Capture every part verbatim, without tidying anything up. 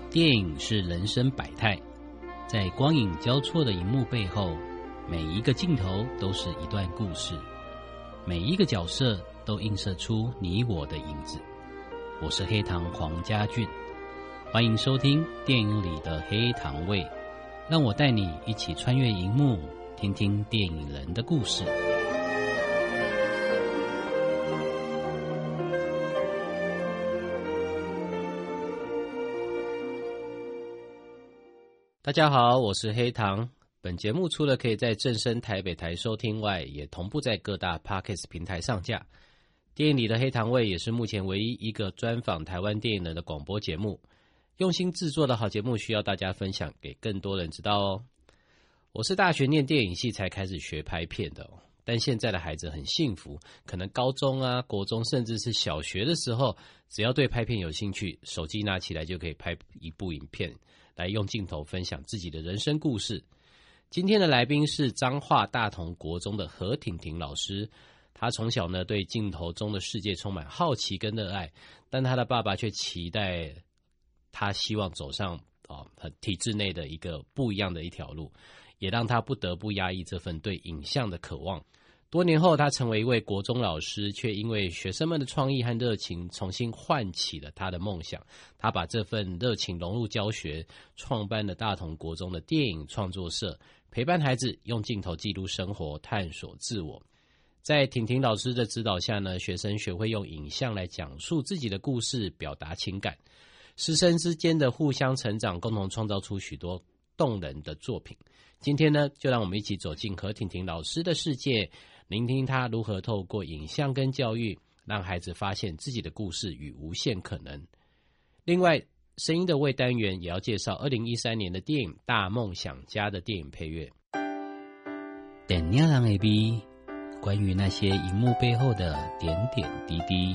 电影是人生百态，在光影交错的荧幕背后，每一个镜头都是一段故事，每一个角色都映射出你我的影子。我是黑糖黄家俊，欢迎收听电影里的黑糖味，让我带你一起穿越荧幕，听听电影人的故事。大家好，我是黑糖。本节目除了可以在正声台北台收听外，也同步在各大 Podcast 平台上架。电影里的黑糖味也是目前唯一一个专访台湾电影人的广播节目。用心制作的好节目需要大家分享给更多人知道哦。我是大学念电影系才开始学拍片的哦，但现在的孩子很幸福，可能高中啊、国中甚至是小学的时候，只要对拍片有兴趣，手机拿起来就可以拍一部影片，来用镜头分享自己的人生故事。今天的来宾是彰化大同国中的何婷婷老师，他从小呢对镜头中的世界充满好奇跟热爱，但他的爸爸却期待他希望走上哦体制内的一个不一样的一条路，也让他不得不压抑这份对影像的渴望。多年后，他成为一位国中老师，却因为学生们的创意和热情，重新唤起了他的梦想。他把这份热情融入教学，创办了大同国中的电影创作社，陪伴孩子用镜头记录生活，探索自我。在婷婷老师的指导下呢，学生学会用影像来讲述自己的故事，表达情感。师生之间的互相成长，共同创造出许多动人的作品。今天呢，就让我们一起走进何婷婷老师的世界，聆听他如何透过影像跟教育，让孩子发现自己的故事与无限可能。另外，声音的微单元也要介绍二零一三年的电影《大梦想家》的电影配乐。电影人的美，关于那些荧幕背后的点点滴滴。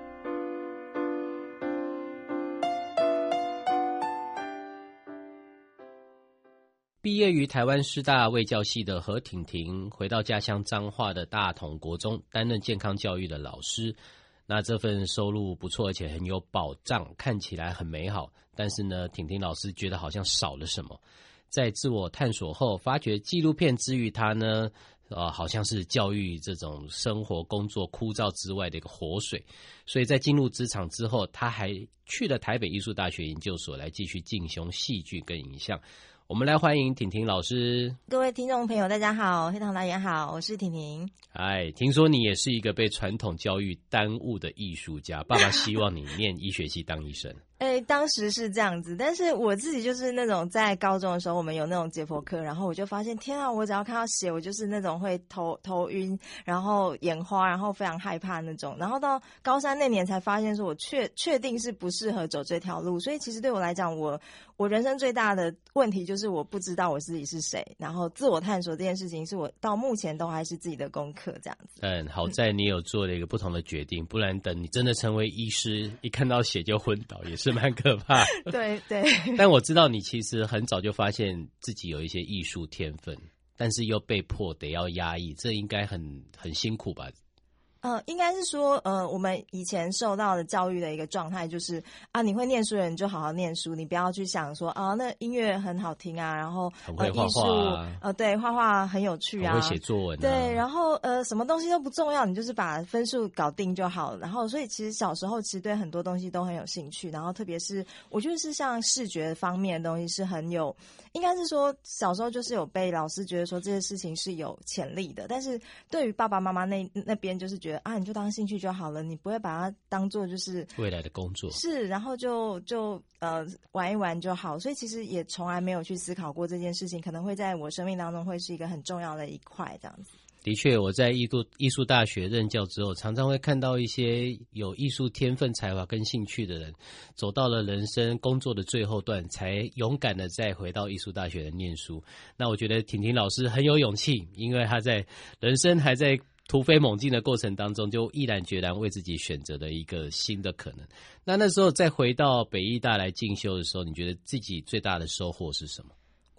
毕业于台湾师大卫教系的何婷婷，回到家乡彰化的大同国中担任健康教育的老师。那这份收入不错，而且很有保障，看起来很美好。但是呢，婷婷老师觉得好像少了什么。在自我探索后，发觉纪录片之于他呢，呃，好像是教育这种生活工作枯燥之外的一个活水。所以在进入职场之后，他还去了台北艺术大学研究所来继续进修戏剧跟影像。我们来欢迎婷婷老师。 各位听众朋友大家好，黑糖大家好，我是婷婷。 哎，听说你也是一个被传统教育耽误的艺术家，爸爸希望你念医学系当医生。 哎，当时是这样子，但是我自己就是那种在高中的时候，我们有那种解剖课，然后我就发现，天啊，我只要看到血，我就是那种会头头晕，然后眼花，然后非常害怕那种。然后到高三那年才发现，说我确确定是不适合走这条路。所以其实对我来讲，我我人生最大的问题就是我不知道我自己是谁，然后自我探索这件事情是我到目前都还是自己的功课这样子。 嗯，好在你有做了一个不同的决定，不然等你真的成为医师，一看到血就昏倒，也是蛮可怕的。 对对。 但我知道你其实很早就发现自己有一些艺术天分，但是又被迫得要压抑，这应该很很辛苦吧？ 呃，应该是说，呃，我们以前受到的教育的一个状态就是啊，你会念书的人就好好念书，你不要去想说啊，那音乐很好听啊，然后很会画画啊， 呃，对，画画很有趣啊， 很会写作文啊， 对，然后呃，什么东西都不重要，你就是把分数搞定就好了。然后，所以其实小时候其实对很多东西都很有兴趣，然后特别是我觉得是像视觉方面的东西是很有，应该是说小时候就是有被老师觉得说这些事情是有潜力的，但是对于爸爸妈妈那那边就是觉得啊，你就当兴趣就好了，你不会把它当做就是未来的工作， 是，然后就就呃玩一玩就好，所以其实也从来没有去思考过这件事情可能会在我生命当中会是一个很重要的一块这样子。 的确，我在艺术艺术大学任教之后，常常会看到一些有艺术天分、才华跟兴趣的人，走到了人生工作的最后段，才勇敢的再回到艺术大学的念书。那我觉得婷婷老师很有勇气，因为她在人生还在突飞猛进的过程当中，就毅然决然为自己选择了一个新的可能。那那时候再回到北艺大来进修的时候，你觉得自己最大的收获是什么？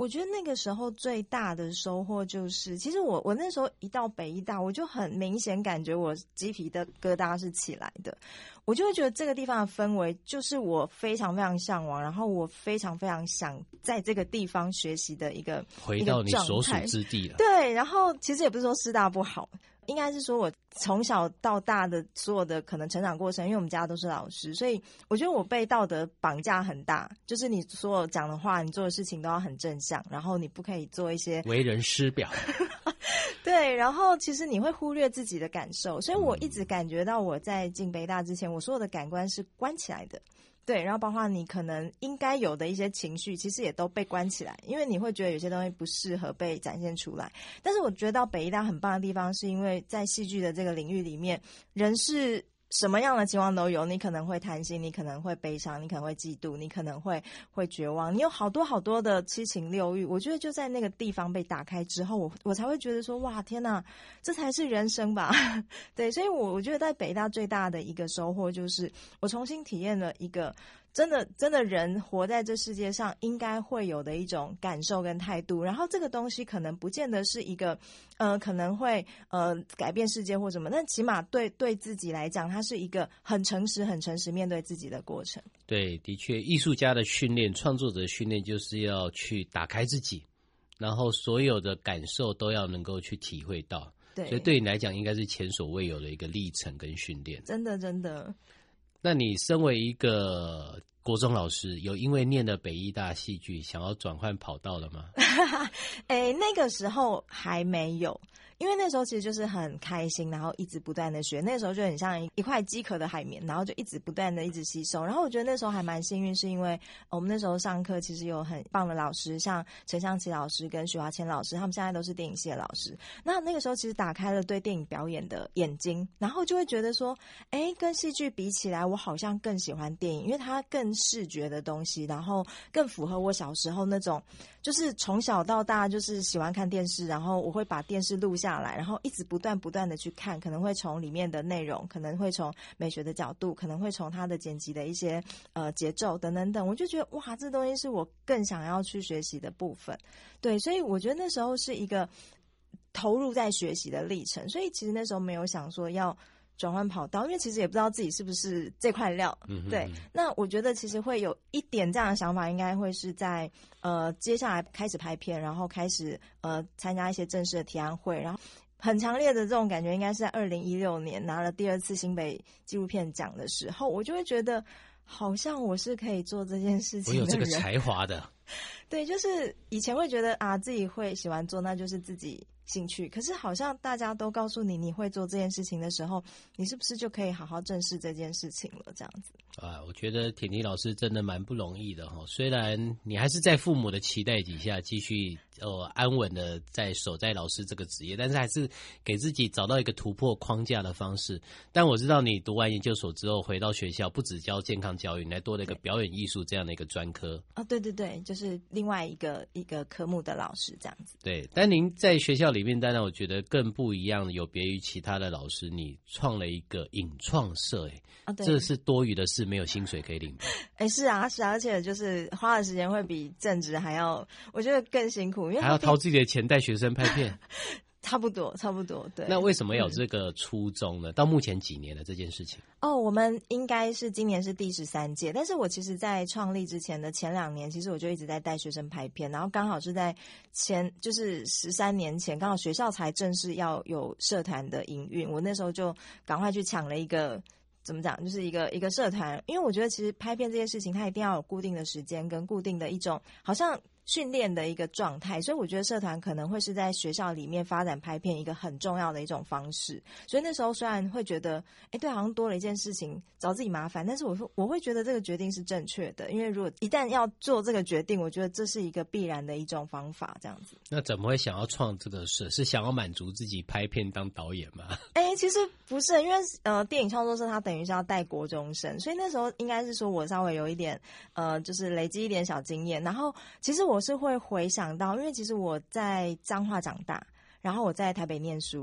我觉得那个时候最大的收获就是，其实我我那时候一到北医大，我就很明显感觉我鸡皮的疙瘩是起来的，我就会觉得这个地方的氛围就是我非常非常向往，然后我非常非常想在这个地方学习的一个回到你所属之地了。 对，然后其实也不是说师大不好，应该是说我从小到大的所有的可能成长过程，因为我们家都是老师，所以我觉得我被道德绑架很大，就是你所有讲的话，你做的事情都要很正向，然后你不可以做一些为人师表。 对，然后其实你会忽略自己的感受，所以我一直感觉到我在进北大之前，我所有的感官是关起来的。对，然后包括你可能应该有的一些情绪，其实也都被关起来，因为你会觉得有些东西不适合被展现出来。但是我觉得到北医大很棒的地方，是因为在戏剧的这个领域里面，人是什么样的情况都有，你可能会贪心，你可能会悲伤，你可能会嫉妒，你可能会会绝望，你有好多好多的七情六欲。我觉得就在那个地方被打开之后，我我才会觉得说，哇，天哪，这才是人生吧。对，所以我我觉得在北大最大的一个收获就是我重新体验了一个真的真的人活在这世界上应该会有的一种感受跟态度，然后这个东西可能不见得是一个呃可能会呃改变世界或什么，但起码对对自己来讲，它是一个很诚实很诚实面对自己的过程。 对，的确，艺术家的训练，创作者的训练就是要去打开自己，然后所有的感受都要能够去体会到。 对， 所以对你来讲应该是前所未有的一个历程跟训练。 真的真的。 那你身为一个国中老师，有因为念了北医大戏剧想要转换跑道了吗？ 欸，那个时候还没有，因为那时候其实就是很开心，然后一直不断的学，那时候就很像一块饥渴的海绵，然后就一直不断的一直吸收。然后我觉得那时候还蛮幸运，是因为我们那时候上课其实有很棒的老师，像陈湘琪老师跟徐华谦老师，他们现在都是电影系的老师。那那个时候其实打开了对电影表演的眼睛，然后就会觉得说，哎，跟戏剧比起来，我好像更喜欢电影，因为它更视觉的东西，然后更符合我小时候那种，就是从小到大就是喜欢看电视，然后我会把电视录下来，然后一直不断不断的去看，可能会从里面的内容，可能会从美学的角度，可能会从它的剪辑的一些呃节奏等等等，我就觉得哇，这东西是我更想要去学习的部分。对，所以我觉得那时候是一个投入在学习的历程，所以其实那时候没有想说要转换跑道，因为其实也不知道自己是不是这块料。 嗯哼， 对，那我觉得其实会有一点这样的想法，应该会是在呃接下来开始拍片，然后开始呃参加一些正式的提案会，然后很强烈的这种感觉，应该是在二零一六年拿了第二次新北纪录片奖的时候，我就会觉得好像我是可以做这件事情的人， 我有这个才华的。 对，就是以前会觉得啊自己会喜欢做，那就是自己兴趣，可是好像大家都告诉你你会做这件事情的时候，你是不是就可以好好正视这件事情了？这样子啊，我觉得婷婷老师真的蛮不容易的哈。虽然你还是在父母的期待底下继续呃安稳的在守在老师这个职业，但是还是给自己找到一个突破框架的方式。但我知道你读完研究所之后回到学校，不只教健康教育，你还多了一个表演艺术这样的一个专科。 哦，对对对，就是另外一个一个科目的老师这样子。 对，但您在学校里面，当然我觉得更不一样，有别于其他的老师，你创了一个影创社，哎、 哦，对， 这是多余的事，没有薪水可以领。 哎，是啊，是啊，而且就是花的时间会比正职还要，我觉得更辛苦，因为还要掏自己的钱带学生拍片。 差不多，差不多，对。 那为什么有这个初衷呢？嗯、到目前几年了这件事情？ 哦，我们应该是今年是第十三届，但是我其实在创立之前的前两年，其实我就一直在带学生拍片，然后刚好是在前就是十三年前，刚好学校才正式要有社团的营运，我那时候就赶快去抢了一个。怎么讲，就是一个一个社团，因为我觉得其实拍片这件事情，它一定要有固定的时间跟固定的一种好像训练的一个状态，所以我觉得社团可能会是在学校里面发展拍片一个很重要的一种方式。所以那时候虽然会觉得，哎，对，好像多了一件事情找自己麻烦，但是我说我会觉得这个决定是正确的，因为如果一旦要做这个决定，我觉得这是一个必然的一种方法，这样子。 那怎么会想要创这个事？是想要满足自己拍片当导演吗？ 哎，其实不是，因为呃，电影创作社它等于是要带国中生，所以那时候应该是说我稍微有一点呃，就是累积一点小经验。然后其实我是会回想到，因为其实我在彰化长大，然后我在台北念书，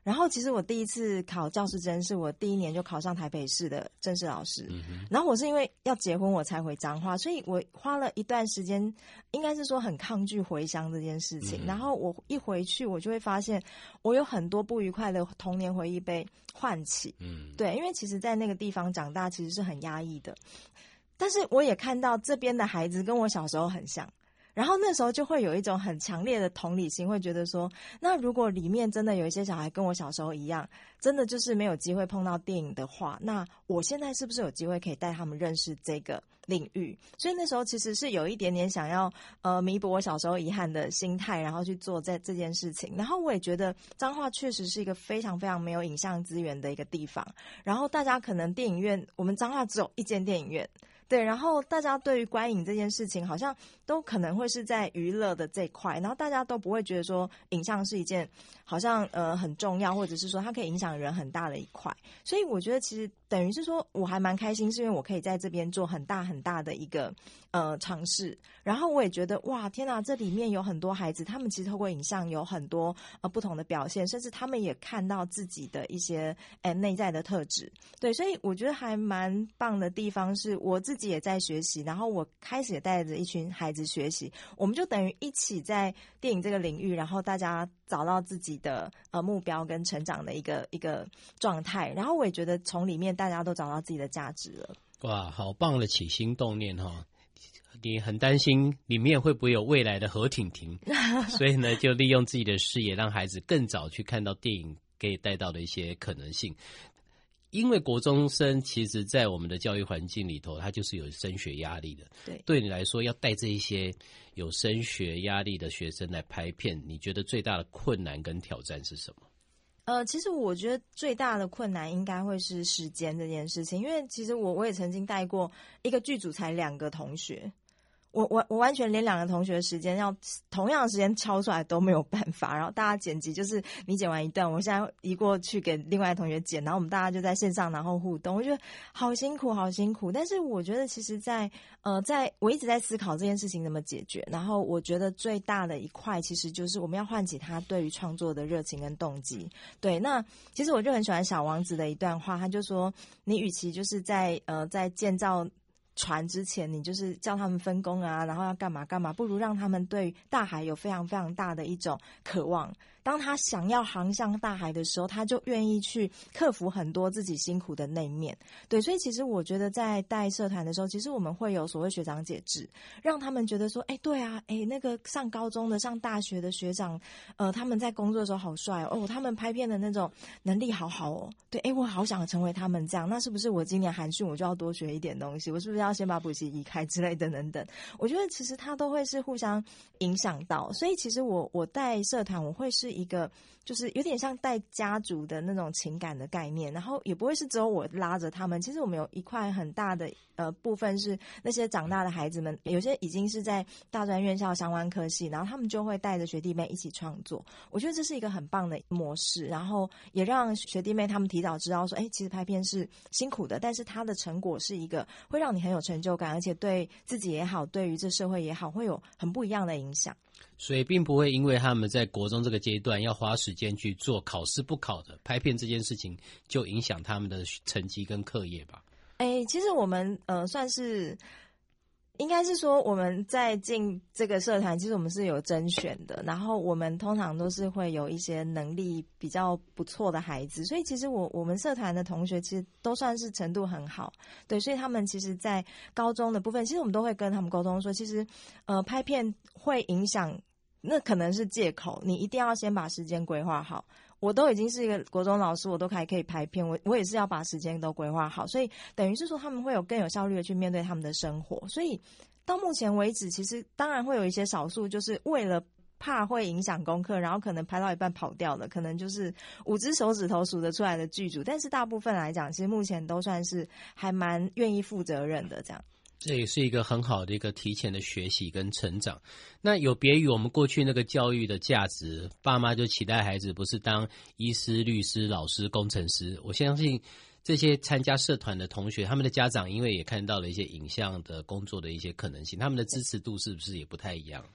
然后其实我第一次考教师甄是我第一年就考上台北市的正式老师，嗯、然后我是因为要结婚我才回彰化，所以我花了一段时间，应该是说很抗拒回乡这件事情。嗯、然后我一回去，我就会发现我有很多不愉快的童年回忆被唤起。嗯，对，因为其实在那个地方长大其实是很压抑的，但是我也看到这边的孩子跟我小时候很像。然后那时候就会有一种很强烈的同理心，会觉得说，那如果里面真的有一些小孩跟我小时候一样，真的就是没有机会碰到电影的话，那我现在是不是有机会可以带他们认识这个领域？所以那时候其实是有一点点想要呃弥补我小时候遗憾的心态，然后去做这这件事情。然后我也觉得彰化确实是一个非常非常没有影像资源的一个地方，然后大家可能电影院，我们彰化只有一间电影院。对，然后大家对于观影这件事情好像都可能会是在娱乐的这一块，然后大家都不会觉得说影像是一件好像呃很重要，或者是说它可以影响人很大的一块。所以我觉得其实等于是说我还蛮开心，是因为我可以在这边做很大很大的一个呃尝试。然后我也觉得哇天哪，这里面有很多孩子，他们其实透过影像有很多呃不同的表现，甚至他们也看到自己的一些呃内在的特质。对，所以我觉得还蛮棒的地方是我自己自己也在学习，然后我开始也带着一群孩子学习，我们就等于一起在电影这个领域，然后大家找到自己的呃目标跟成长的一个一个状态，然后我也觉得从里面大家都找到自己的价值了。 哇，好棒的起心动念哈、哦！你很担心里面会不会有未来的何婷婷，所以呢，就利用自己的视野，让孩子更早去看到电影可以带到的一些可能性。因为国中生其实在我们的教育环境里头，他就是有升学压力的。 对， 对你来说，要带这一些有升学压力的学生来拍片，你觉得最大的困难跟挑战是什么？ 呃，其实我觉得最大的困难应该会是时间这件事情，因为其实我我也曾经带过一个剧组才两个同学。我我我完全连两个同学的时间要同样的时间敲出来都没有办法，然后大家剪辑就是你剪完一段，我现在移过去给另外的同学剪，然后我们大家就在线上然后互动，我觉得好辛苦好辛苦。但是我觉得其实在呃在我一直在思考这件事情怎么解决，然后我觉得最大的一块其实就是我们要唤起他对于创作的热情跟动机。对，那其实我就很喜欢小王子的一段话，他就说你与其就是在呃在建造船之前你就是叫他们分工啊，然后要干嘛干嘛，不如让他们对大海有非常非常大的一种渴望，当他想要航向大海的时候，他就愿意去克服很多自己辛苦的那一面。对，所以其实我觉得在带社团的时候，其实我们会有所谓学长姐制，让他们觉得说哎，对啊，哎，那个上高中的上大学的学长呃，他们在工作的时候好帅哦，哦他们拍片的那种能力好好哦，对，哎，我好想成为他们这样，那是不是我今年寒训我就要多学一点东西，我是不是要先把补习移开之类的等等。我觉得其实它都会是互相影响到，所以其实我我带社团我会是一个就是有点像带家族的那种情感的概念，然后也不会是只有我拉着他们，其实我们有一块很大的呃部分是那些长大的孩子们，有些已经是在大专院校相关科系，然后他们就会带着学弟妹一起创作。我觉得这是一个很棒的模式，然后也让学弟妹他们提早知道说，哎，其实拍片是辛苦的，但是它的成果是一个会让你很有成就感，而且对自己也好，对于这社会也好，会有很不一样的影响。 所以并不会因为他们在国中这个阶段要花时间去做考试不考的拍片这件事情，就影响他们的成绩跟课业吧？ 哎，其实我们呃算是应该是说我们在进这个社团，其实我们是有甄选的，然后我们通常都是会有一些能力比较不错的孩子，所以其实我我们社团的同学其实都算是程度很好。对，所以他们其实在高中的部分，其实我们都会跟他们沟通说，其实呃拍片会影响，那可能是借口，你一定要先把时间规划好。我都已经是一个国中老师，我都还可以拍片，我我也是要把时间都规划好，所以等于是说他们会有更有效率的去面对他们的生活。所以到目前为止，其实当然会有一些少数就是为了怕会影响功课，然后可能拍到一半跑掉了，可能就是五只手指头数得出来的剧组，但是大部分来讲，其实目前都算是还蛮愿意负责任的这样。 这也是一个很好的一个提前的学习跟成长。那有别于我们过去那个教育的价值，爸妈就期待孩子不是当医师、律师、老师、工程师。我相信这些参加社团的同学，他们的家长因为也看到了一些影像的工作的一些可能性，他们的支持度是不是也不太一样？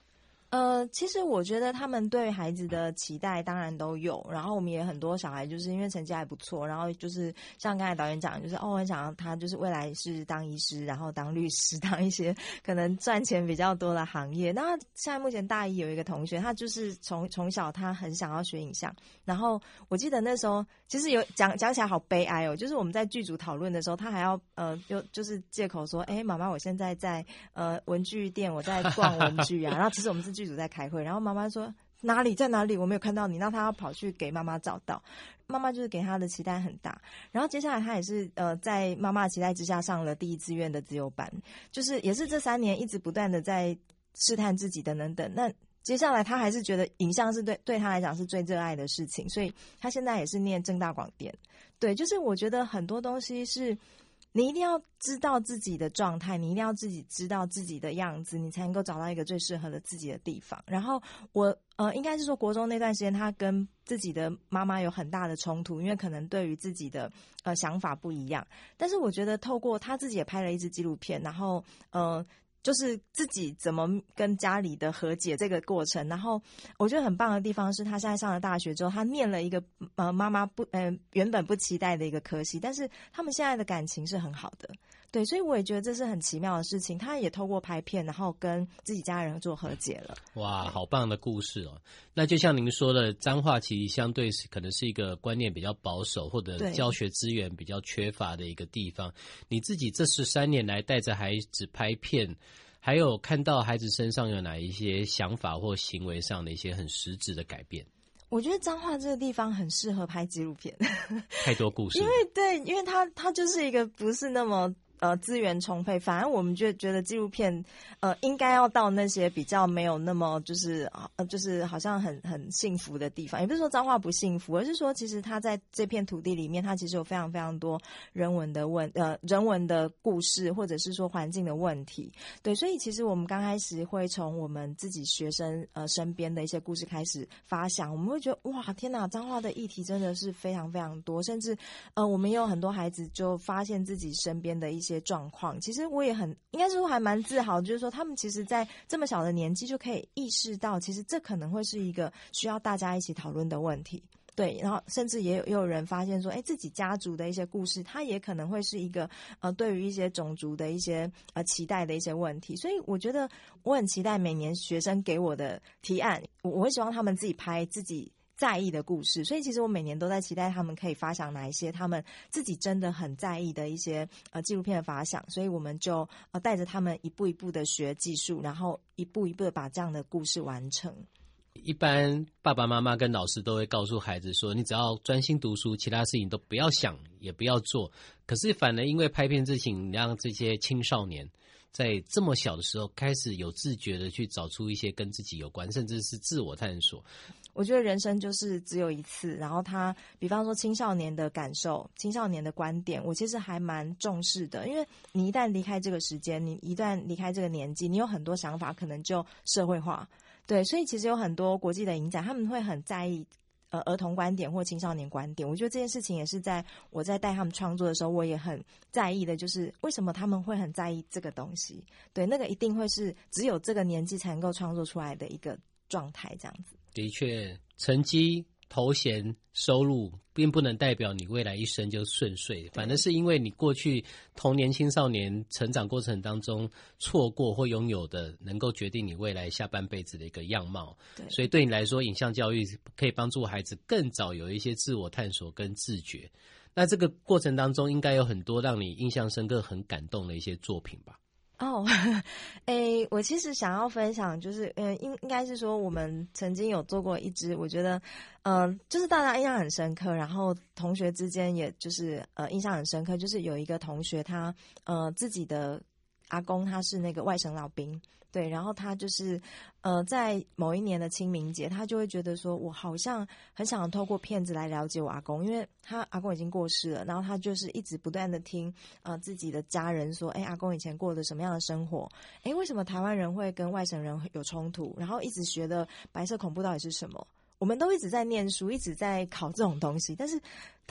呃，其实我觉得他们对孩子的期待当然都有，然后我们也很多小孩就是因为成绩还不错，然后就是像刚才导演讲，就是哦，很想要他就是未来是当医师，然后当律师，当一些可能赚钱比较多的行业。那现在目前大一有一个同学，他就是从从小他很想要学影像，然后我记得那时候其实有讲讲起来好悲哀哦，就是我们在剧组讨论的时候，他还要呃就就是借口说，哎，妈妈，我现在在呃文具店，我在逛文具啊，然后其实我们是剧组在开会，然后妈妈说哪里在哪里，我没有看到你，让他要跑去给妈妈找到。妈妈就是给他的期待很大，然后接下来他也是呃在妈妈的期待之下上了第一志愿的自由班，就是也是这三年一直不断的在试探自己等等等。那接下来他还是觉得影像是对对他来讲是最热爱的事情，所以他现在也是念政大广电。对，就是我觉得很多东西是你一定要知道自己的状态，你一定要自己知道自己的样子，你才能够找到一个最适合的自己的地方。然后我呃，应该是说国中那段时间，他跟自己的妈妈有很大的冲突，因为可能对于自己的呃想法不一样。但是我觉得透过他自己也拍了一支纪录片，然后呃。就是自己怎么跟家里的和解这个过程，然后我觉得很棒的地方是他现在上了大学之后，他念了一个呃妈妈不呃原本不期待的一个科系，但是他们现在的感情是很好的，对，所以我也觉得这是很奇妙的事情。他也透过拍片，然后跟自己家人做和解了。 哇，好棒的故事哦！那就像您说的，彰化其实相对是可能是一个观念比较保守，或者教学资源比较缺乏的一个地方。你自己这十三年来带着孩子拍片，还有看到孩子身上有哪一些想法或行为上的一些很实质的改变？ 我觉得彰化这个地方很适合拍纪录片， 太多故事。 因为对，因为它它就是一个不是那么。呃，资源充沛，反而我们就觉得纪录片，呃，应该要到那些比较没有那么就是呃，就是好像很很幸福的地方，也不是说彰化不幸福，而是说其实它在这片土地里面，它其实有非常非常多人文的问呃人文的故事，或者是说环境的问题，对，所以其实我们刚开始会从我们自己学生呃身边的一些故事开始发想，我们会觉得哇，天哪，彰化的议题真的是非常非常多，甚至呃，我们也有很多孩子就发现自己身边的一些。些状况，其实我也很应该说还蛮自豪，就是说他们其实在这么小的年纪就可以意识到，其实这可能会是一个需要大家一起讨论的问题。对，然后甚至也有也有人发现说，哎，自己家族的一些故事，它也可能会是一个呃，对于一些种族的一些呃期待的一些问题。所以我觉得我很期待每年学生给我的提案，我我会希望他们自己拍自己。在意的故事，所以其实我每年都在期待他们可以发想哪一些他们自己真的很在意的一些呃纪录片的发想，所以我们就呃带着他们一步一步的学技术，然后一步一步的把这样的故事完成。 一般爸爸妈妈跟老师都会告诉孩子说，你只要专心读书，其他事情都不要想也不要做，可是反而因为拍片之情，让这些青少年在这么小的时候开始有自觉的去找出一些跟自己有关甚至是自我探索。 我觉得人生就是只有一次，然后他比方说青少年的感受，青少年的观点，我其实还蛮重视的，因为你一旦离开这个时间，你一旦离开这个年纪，你有很多想法可能就社会化，对，所以其实有很多国际的影展他们会很在意呃儿童观点或青少年观点，我觉得这件事情也是在我在带他们创作的时候我也很在意的，就是为什么他们会很在意这个东西，对，那个一定会是只有这个年纪才能够创作出来的一个状态这样子。 的确，成绩、头衔、收入并不能代表你未来一生就顺遂，反正是因为你过去童年青少年成长过程当中错过或拥有的，能够决定你未来下半辈子的一个样貌。对，所以对你来说，影像教育可以帮助孩子更早有一些自我探索跟自觉。那这个过程当中应该有很多让你印象深刻、很感动的一些作品吧？ 哦，诶，我其实想要分享，就是，呃，应应该是说，我们曾经有做过一支，我觉得，呃，就是大家印象很深刻，然后同学之间也就是呃印象很深刻，就是有一个同学他呃自己的阿公他是那个外省老兵。对，然后他就是呃在某一年的清明节，他就会觉得说我好像很想透过片子来了解我阿公，因为他阿公已经过世了，然后他就是一直不断的听呃自己的家人说，哎，阿公以前过的什么样的生活，哎，为什么台湾人会跟外省人有冲突，然后一直学的白色恐怖到底是什么，我们都一直在念书，一直在考这种东西，但是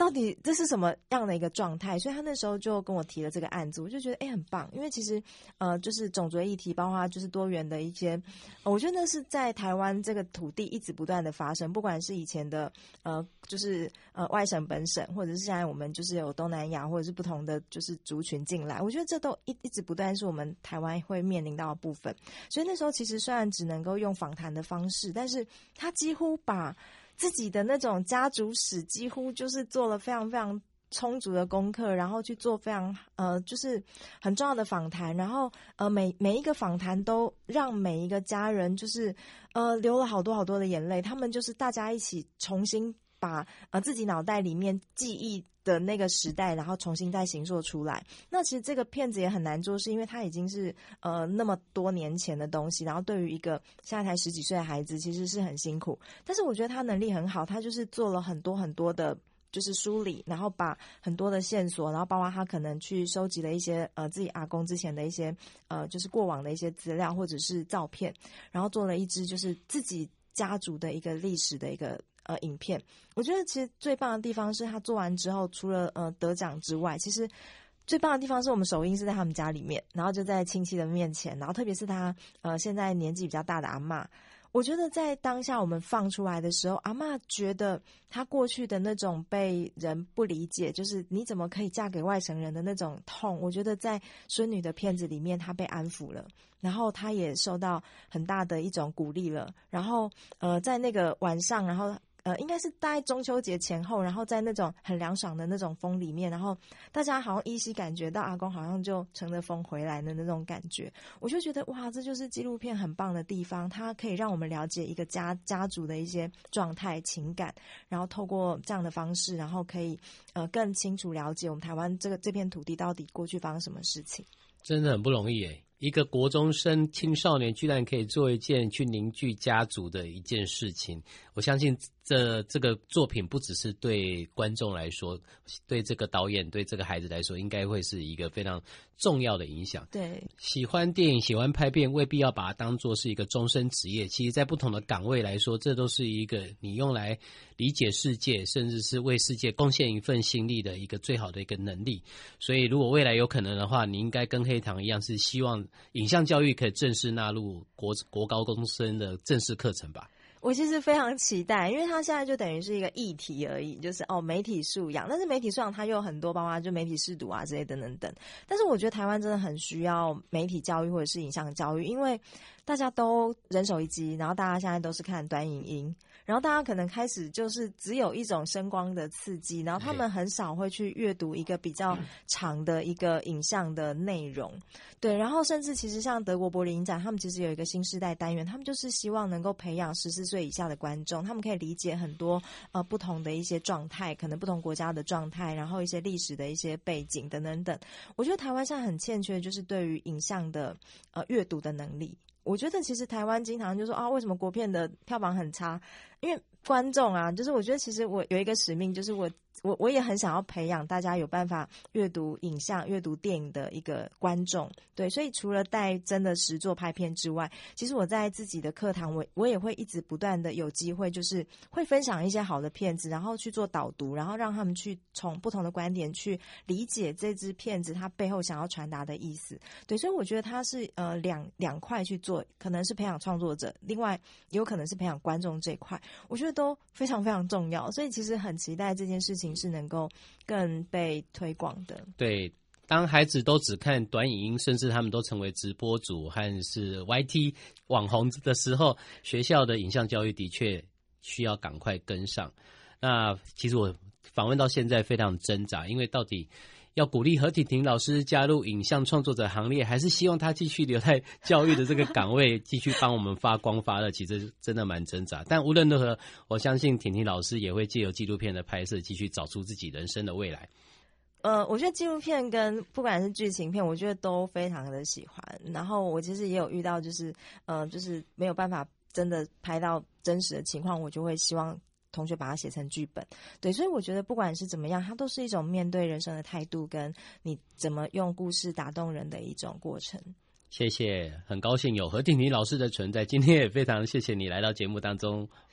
到底这是什么样的一个状态？所以他那时候就跟我提了这个案子，我就觉得哎、欸、很棒，因为其实呃就是种族的议题，包括就是多元的一些，呃、我觉得那是在台湾这个土地一直不断的发生，不管是以前的呃就是呃外省本省，或者是现在我们就是有东南亚或者是不同的就是族群进来，我觉得这都一一直不断是我们台湾会面临到的部分。所以那时候其实虽然只能够用访谈的方式，但是他几乎把自己的那种家族史几乎就是做了非常非常充足的功课，然后去做非常呃就是很重要的访谈，然后呃每每一个访谈都让每一个家人就是呃流了好多好多的眼泪，他们就是大家一起重新把呃自己脑袋里面记忆的那个时代，然后重新再形塑出来。那其实这个片子也很难做，是因为它已经是呃那么多年前的东西，然后对于一个现在才十几岁的孩子，其实是很辛苦。但是我觉得他能力很好，他就是做了很多很多的。就是梳理，然后把很多的线索，然后包括他可能去收集了一些呃自己阿公之前的一些呃就是过往的一些资料或者是照片，然后做了一支就是自己家族的一个历史的一个呃影片。我觉得其实最棒的地方是他做完之后，除了呃得奖之外，其实最棒的地方是我们首映是在他们家里面，然后就在亲戚的面前，然后特别是他呃现在年纪比较大的阿嬷。我觉得在当下我们放出来的时候，阿嬷觉得她过去的那种被人不理解，就是你怎么可以嫁给外省人的那种痛，我觉得在孙女的片子里面她被安抚了，然后她也受到很大的一种鼓励了。然后呃在那个晚上，然后呃，应该是大概中秋节前后，然后在那种很凉爽的那种风里面，然后大家好像依稀感觉到阿公好像就乘着风回来的那种感觉，我就觉得哇，这就是纪录片很棒的地方，它可以让我们了解一个家家族的一些状态、情感，然后透过这样的方式，然后可以呃更清楚了解我们台湾这个这片土地到底过去发生什么事情。 真的很不容易耶，一个国中生青少年居然可以做一件去凝聚家族的一件事情，我相信这这个作品不只是对观众来说，对这个导演对这个孩子来说应该会是一个非常重要的影响。 对， 喜欢电影喜欢拍片未必要把它当作是一个终身职业，其实在不同的岗位来说，这都是一个你用来理解世界甚至是为世界贡献一份心力的一个最好的一个能力。所以如果未来有可能的话，你应该跟黑糖一样，是希望影像教育可以正式纳入国国高中生的正式课程吧。 我其实非常期待，因为它现在就等于是一个议题而已，就是哦媒体素养，但是媒体素养它又有很多，包括就媒体识读啊之类等等等。但是我觉得台湾真的很需要媒体教育或者是影像教育，因为大家都人手一机，然后大家现在都是看短影音，然后大家可能开始就是只有一种声光的刺激，然后他们很少会去阅读一个比较长的一个影像的内容。对，然后甚至其实像德国柏林影展，他们其实有一个新世代单元，他们就是希望能够培养十四岁以下的观众，他们可以理解很多呃不同的一些状态，可能不同国家的状态，然后一些历史的一些背景等等等。我觉得台湾现在很欠缺就是对于影像的呃阅读的能力。我觉得其实台湾经常就说啊，为什么国片的票房很差？因为观众啊，就是我觉得其实我有一个使命，就是我我我也很想要培养大家有办法阅读影像、阅读电影的一个观众。对，所以除了带真的实作拍片之外，其实我在自己的课堂，我我也会一直不断的有机会，就是会分享一些好的片子，然后去做导读，然后让他们去从不同的观点去理解这支片子它背后想要传达的意思。对，所以我觉得它是呃两两块去做，可能是培养创作者，另外也有可能是培养观众这一块，我觉得都非常非常重要。所以其实很期待这件事情是能够更被推广的。 对，当孩子都只看短影音，甚至他们都成为直播主和是 Y T 网红的时候，学校的影像教育的确需要赶快跟上。那其实我访问到现在非常挣扎，因为到底要鼓励何婷婷老师加入影像创作者行列，还是希望她继续留在教育的这个岗位，继续帮我们发光发热，其实真的蛮挣扎。但无论如何，我相信婷婷老师也会借由纪录片的拍摄，继续找出自己人生的未来。 呃，我觉得纪录片跟不管是剧情片，我觉得都非常的喜欢。然后我其实也有遇到，就是呃，就是没有办法真的拍到真实的情况，我就会希望同学把它写成剧本。对，所以我觉得不管是怎么样，它都是一种面对人生的态度，跟你怎么用故事打动人的一种过程。 谢谢，很高兴有何婷婷老师的存在，今天也非常谢谢你来到节目当中。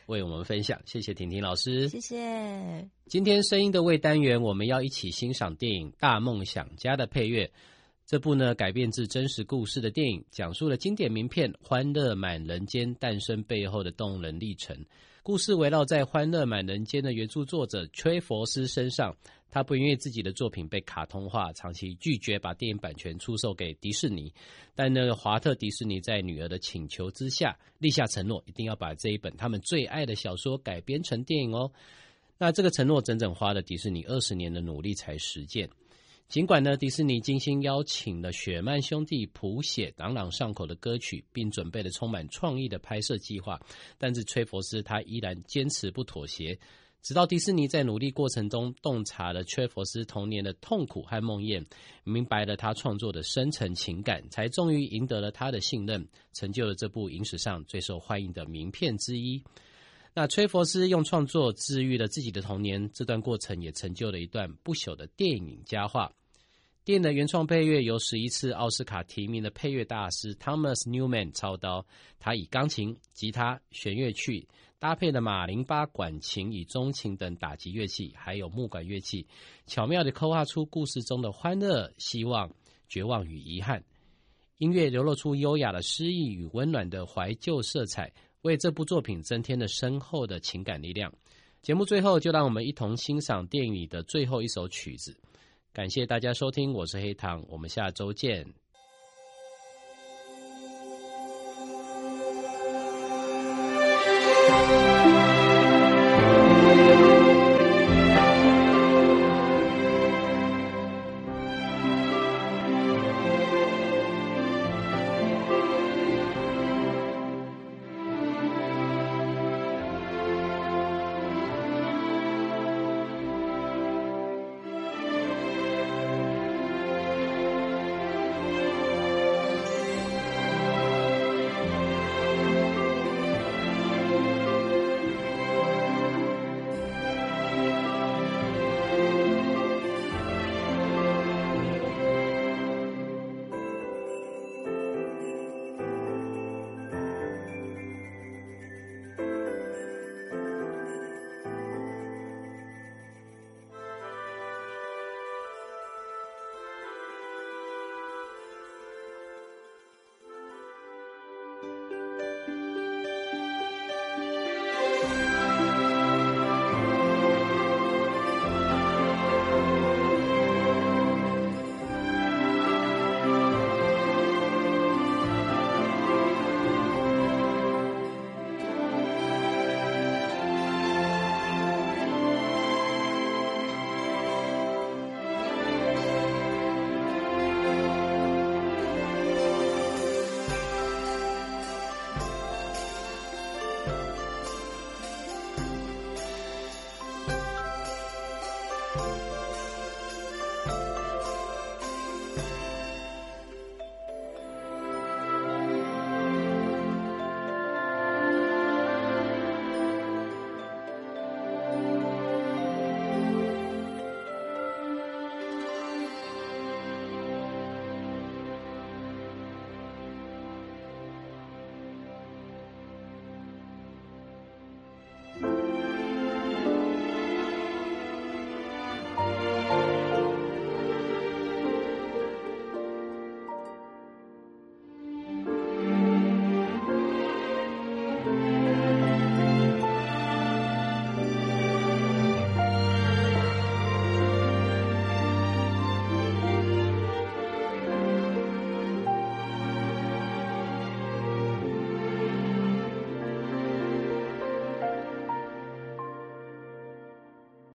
为我们分享，谢谢婷婷老师， 谢谢。 今天声音的味单元，我们要一起欣赏电影《大梦想家》的配乐。这部呢改编自真实故事的电影，讲述了经典名片《欢乐满人间》诞生背后的动人历程。故事围绕在《欢乐满人间》的原著作者崔佛斯身上，他不因为自己的作品被卡通化，长期拒绝把电影版权出售给迪士尼。但那个华特迪士尼在女儿的请求之下，立下承诺，一定要把这一本他们最爱的小说改编成电影哦。那这个承诺整整花了迪士尼二十年的努力才实现。尽管呢，迪士尼精心邀请了雪曼兄弟谱写朗朗上口的歌曲，并准备了充满创意的拍摄计划，但是崔佛斯他依然坚持不妥协。直到迪士尼在努力过程中洞察了崔佛斯童年的痛苦和梦魇，明白了他创作的深层情感，才终于赢得了他的信任，成就了这部影史上最受欢迎的名片之一。那崔佛斯用创作治愈了自己的童年，这段过程也成就了一段不朽的电影佳话。电影的原创配乐由十一次奥斯卡提名的配乐大师 Thomas Newman 操刀，他以钢琴、吉他、弦乐器搭配了马林巴管琴与中琴等打击乐器，还有木管乐器，巧妙地刻画出故事中的欢乐、希望、绝望与遗憾。音乐流露出优雅的诗意与温暖的怀旧色彩，为这部作品增添了深厚的情感力量。节目最后就让我们一同欣赏电影里的最后一首曲子。感谢大家收听，我是黑糖，我们下周见。